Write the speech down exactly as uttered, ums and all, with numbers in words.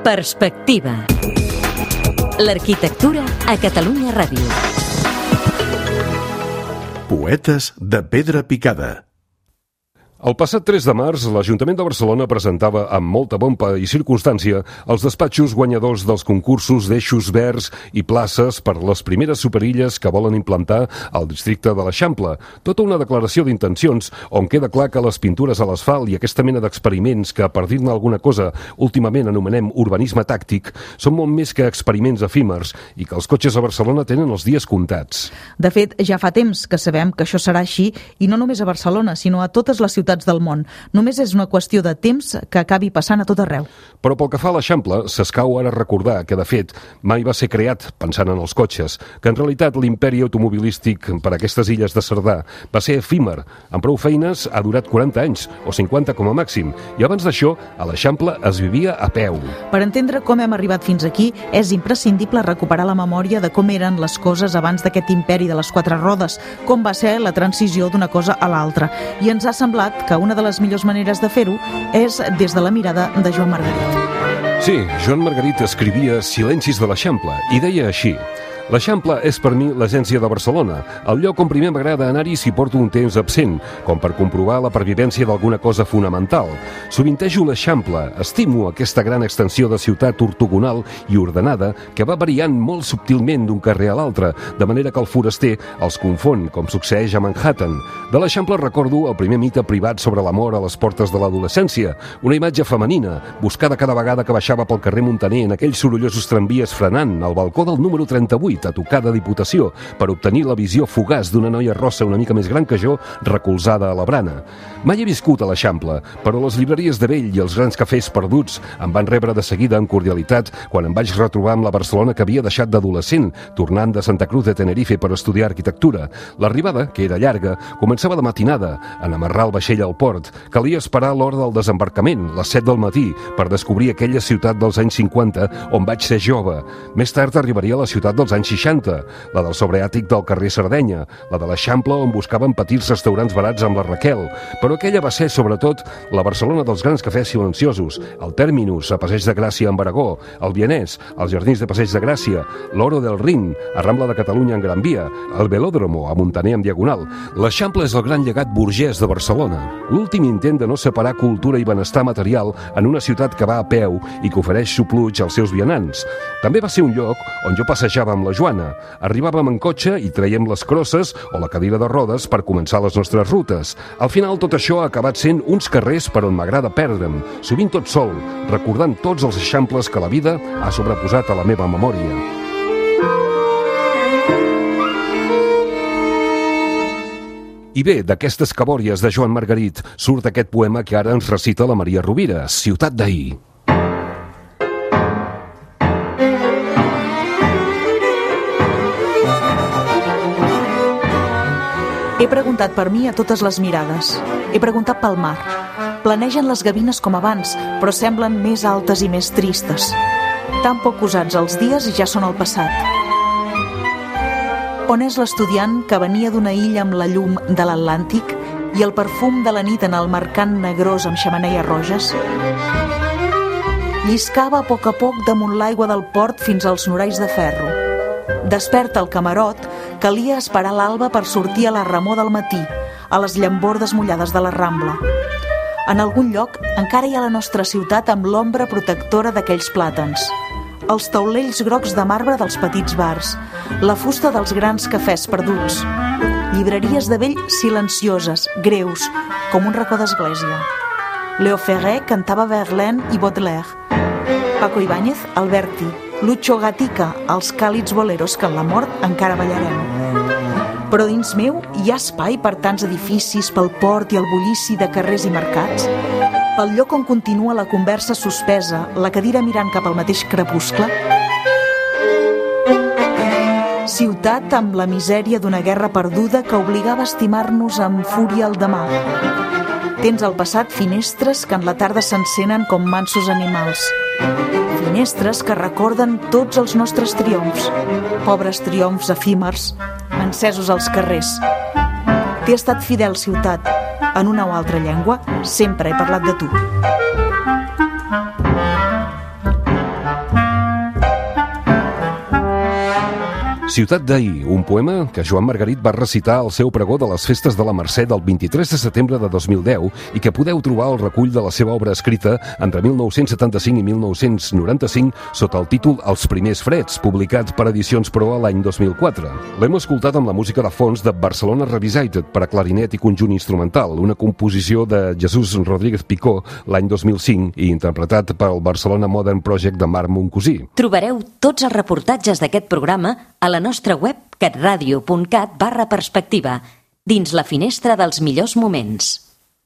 Perspectiva. L'arquitectura a Catalunya Ràdio. Poetes de pedra picada. El passat tres de març, l'Ajuntament de Barcelona presentava amb molta pompa i circumstància els despatxos guanyadors dels concursos d'eixos verds i places per les primeres superilles que volen implantar al districte de l'Eixample. Tota una declaració d'intencions on queda clar que les pintures a l'asfalt i aquesta mena d'experiments que, per dir-ne alguna cosa, últimament anomenem urbanisme tàctic, són molt més que experiments efímers i que els cotxes a Barcelona tenen els dies comptats. De fet, ja fa temps que sabem que això serà així, i no només a Barcelona, sinó a totes les ciutats del món. Només és una qüestió de temps que acabi passant a tot arreu. Però pel que fa a l'Eixample, s'escau ara recordar que, de fet, mai va ser creat pensant en els cotxes, que en realitat l'imperi automobilístic per aquestes illes de Cerdà va ser efímer. Amb prou feines ha durat quaranta anys, o cinquanta com a màxim, i abans d'això, a l'Eixample es vivia a peu. Per entendre com hem arribat fins aquí, és imprescindible recuperar la memòria de com eren les coses abans d'aquest imperi de les quatre rodes, com va ser la transició d'una cosa a l'altra. I ens ha semblat que una de les millors maneres de fer-ho és des de la mirada de Joan Margarit. Sí, Joan Margarit escrivia Silencis de l'Eixample i deia així: l'Eixample és per mi l'agència de Barcelona, el lloc on primer m'agrada anar-hi si porto un temps absent, com per comprovar la pervivència d'alguna cosa fonamental. Sovintejo l'Eixample, estimo aquesta gran extensió de ciutat ortogonal i ordenada que va variant molt subtilment d'un carrer a l'altre, de manera que el foraster els confon, com succeeix a Manhattan. De l'Eixample recordo el primer mite privat sobre l'amor a les portes de l'adolescència, una imatge femenina, buscada cada vegada que baixava pel carrer Muntaner en aquells sorollosos tramvies frenant al balcó del número trenta-vuit a tocar de Diputació per obtenir la visió fugaç d'una noia rossa una mica més gran que jo recolzada a la brana. Mai he viscut a l'Eixample, però les llibreries de vell i els grans cafès perduts em van rebre de seguida amb cordialitat quan em vaig retrobar amb la Barcelona que havia deixat d'adolescent, tornant de Santa Cruz de Tenerife per estudiar arquitectura. L'arribada, que era llarga, començava de matinada, en amarrar el vaixell al port. Calia esperar l'hora del desembarcament, les set del matí, per descobrir aquella ciutat dels anys cinquanta on vaig ser jove. Més tard arribaria a la ciutat dels anys seixanta, la del sobreàtic del carrer Sardenya, la de l'Eixample on buscaven petits restaurants barats amb la Raquel, però aquella va ser, sobretot, la Barcelona dels grans cafès silenciosos, el Terminus, a Passeig de Gràcia amb Aragó, el Vienès, els Jardins de Passeig de Gràcia, l'Oro del Rin, a Rambla de Catalunya en Gran Via, el Velòdromo, a Muntaner en Diagonal. L'Eixample és el gran llegat burgès de Barcelona, l'últim intent de no separar cultura i benestar material en una ciutat que va a peu i que ofereix supluig als seus vianants. També va ser un lloc on jo passejava amb la Joana. Arribàvem en cotxe i traiem les crosses o la cadira de rodes per començar les nostres rutes. Al final tot això ha acabat sent uns carrers per on m'agrada perdre'm, sovint tot sol, recordant tots els eixamples que la vida ha sobreposat a la meva memòria. I bé, d'aquestes cabòries de Joan Margarit surt aquest poema que ara ens recita la Maria Rovira, Ciutat d'ahir. He preguntat per mi a totes les mirades. He preguntat pel mar. Planegen les gavines com abans, però semblen més altes i més tristes. Tan poc usats els dies i ja són al passat. On és l'estudiant que venia d'una illa amb la llum de l'Atlàntic i el perfum de la nit en el mercant negrós amb xemeneies roges? Lliscava a poc a poc damunt l'aigua del port fins als noralls de ferro. Desperta el camarot, calia esperar l'alba per sortir a la remor del matí, a les llambordes mullades de la Rambla. En algun lloc encara hi ha la nostra ciutat amb l'ombra protectora d'aquells plàtans, els taulells grocs de marbre dels petits bars, la fusta dels grans cafès perduts, llibreries de vell silencioses, greus, com un racó d'església. Léo Ferré cantava Verlaine i Baudelaire, Paco Ibáñez, Alberti, Lucho Gatica, els càlids boleros que en la mort encara ballarem. Però dins meu hi ha espai per tants edificis, pel port i el bullici de carrers i mercats? Pel lloc on continua la conversa suspesa, la cadira mirant cap al mateix crepuscle? Ciutat amb la misèria d'una guerra perduda que obligava a estimar-nos amb fúria el demà. Tens al passat finestres que en la tarda s'encenen com mansos animals. Finestres que recorden tots els nostres triomfs, pobres triomfs efímers, encesos als carrers. T'he estat fidel, ciutat. En una o altra llengua, sempre he parlat de tu. Ciutat d'ahir, un poema que Joan Margarit va recitar al seu pregó de les festes de la Mercè del vint-i-tres de setembre de dos mil deu i que podeu trobar al recull de la seva obra escrita entre mil nou-cents setanta-cinc i mil nou-cents noranta-cinc sota el títol Els primers freds, publicat per Edicions Proa l'any dos mil quatre. L'hem escoltat amb la música de fons de Barcelona Revisited per a clarinet i conjunt instrumental, una composició de Jesús Rodríguez Picó l'any dos mil cinc i interpretat pel Barcelona Modern Project de Marc Moncosí. Trobareu tots els reportatges d'aquest programa a la nostra web catradio punt cat barra perspectiva, dins la finestra dels millors moments.